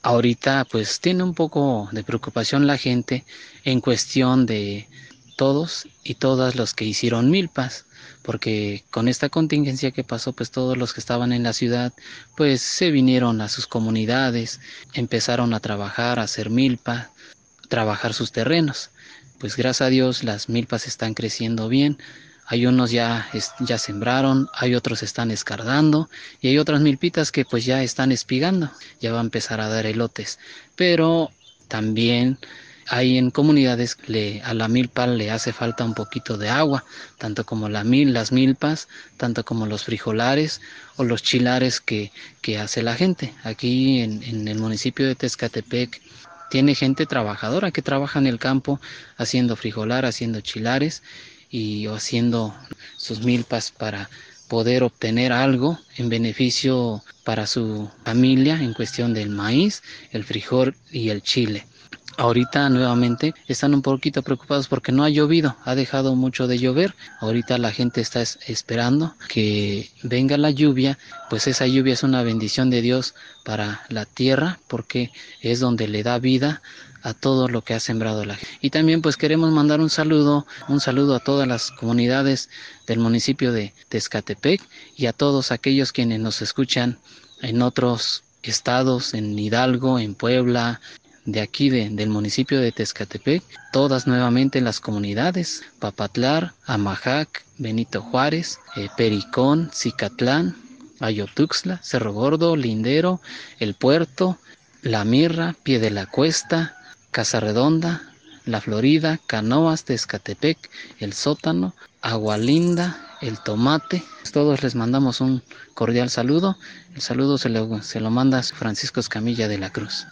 ahorita pues tiene un poco de preocupación la gente en cuestión de todos y todas los que hicieron milpas, porque con esta contingencia que pasó, pues todos los que estaban en la ciudad, pues se vinieron a sus comunidades, empezaron a trabajar, a hacer milpa, trabajar sus terrenos. Pues gracias a Dios las milpas están creciendo bien. Hay unos ya sembraron, hay otros están escardando y hay otras milpitas que pues ya están espigando, ya va a empezar a dar elotes. Pero también hay en comunidades a la milpa le hace falta un poquito de agua, tanto como las milpas, tanto como los frijolares o los chilares que hace la gente. Aquí en el municipio de Tezcatepec tiene gente trabajadora que trabaja en el campo haciendo frijolar, haciendo chilares y haciendo sus milpas para poder obtener algo en beneficio para su familia en cuestión del maíz, el frijol y el chile. Ahorita nuevamente están un poquito preocupados porque no ha llovido, ha dejado mucho de llover. Ahorita la gente está esperando que venga la lluvia, pues esa lluvia es una bendición de Dios para la tierra porque es donde le da vida a todo lo que ha sembrado la gente. Y también pues queremos mandar un saludo a todas las comunidades del municipio de Tezcatepec y a todos aquellos quienes nos escuchan en otros estados, en Hidalgo, en Puebla, de aquí del municipio de Tezcatepec, todas nuevamente las comunidades, Papatlar, Amajac, Benito Juárez, Pericón, Cicatlán, Ayotuxtla, Cerro Gordo, Lindero, El Puerto, La Mirra, Pie de la Cuesta, Casa Redonda, La Florida, Canoas, Tezcatepec, El Sótano, Agualinda, El Tomate. Todos les mandamos un cordial saludo. El saludo se lo manda Francisco Escamilla de la Cruz.